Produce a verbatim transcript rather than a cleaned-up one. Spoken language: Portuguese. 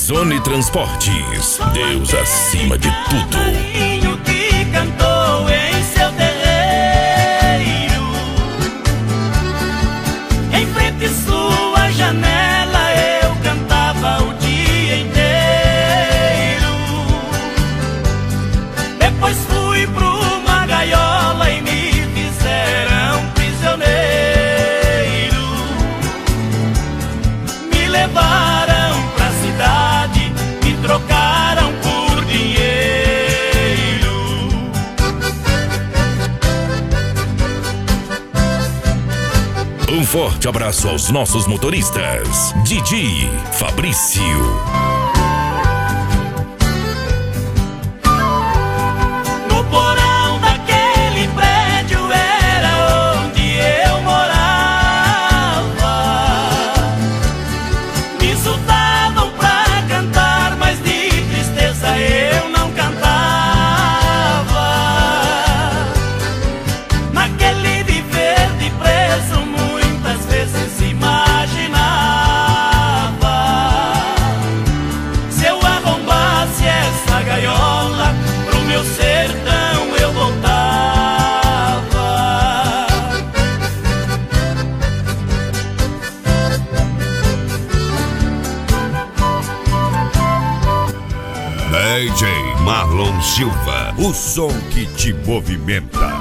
Zone Transportes, Deus acima de tudo. Que cantou em seu terreiro, em frente à sua janela eu cantava o dia inteiro. Depois fui pra uma gaiola e me fizeram prisioneiro. Me levaram pra cidade, me trocaram por dinheiro. Um forte abraço aos nossos motoristas, Didi, Fabrício. No porão daquele prédio era onde eu morava. Me insultavam pra cantar, mas de tristeza eu não cantava. Naquele viver de preso muitas vezes imaginava, se eu arrombasse essa gaiola pro meu sertão eu voltava. D J Marlon Silva, o som que te movimenta.